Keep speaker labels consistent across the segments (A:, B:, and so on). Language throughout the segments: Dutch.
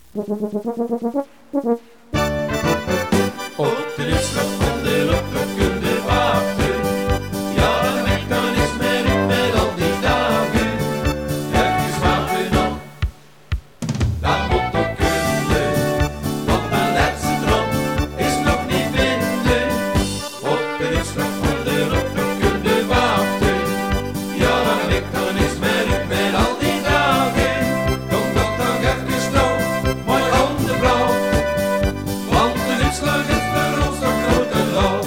A: Op de uitslag van de lotto kun je wachten. Ja, dan weg dan is men met al die dagen. Even wachten nog, dat moet toch kunnen. Want de laatste drop is nog niet vinden. Op de uitslag van de lotto kun je wachten. Ja, dan weg dan is men met al die dagen. Kom dat dan even snel, mooi aan de blauw. Want de uitslag is voor ons nog nooit een lood.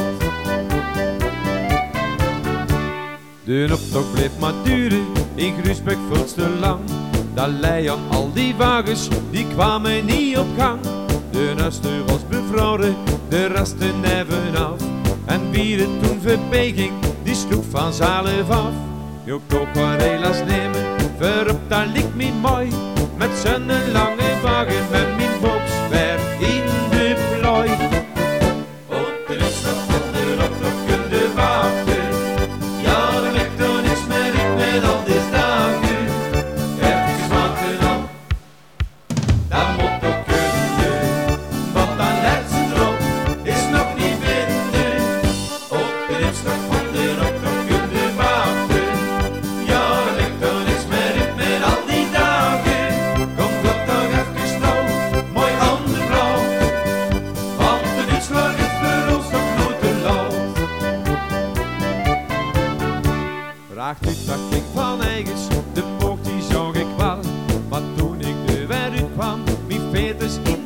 A: De optocht bleef maar duren, in Gruisbeek veel te lang. Dat lei aan al die wagens, die kwamen niet op gang. De nuster was bevroren, de resten even af. En wie er toen voorbij ging, die sloeg van zelf af. Je kon maar helaas nemen, voorop dat liep me mooi. Met zijn lange wagen, met mijn box weer in de plooi. Op de uitslag van de lotto kun je wachten. Ja, de weg dan is met al die dagen. Even wachten dan, dat moet toch kunnen. Want dat laatste drop is nog niet vinden. Op de uitslag van de lotto kun je wachten. Ja, de weg dan is met al die dagen. Kom dat dan even snel, mooi aan de blauw. Want de uitslag is voor ons nog nooit te laat. Vraagt u dat ging van eigens, de boog die zag ik wel. Maar toen ik er weer uitkwam, mijn veters in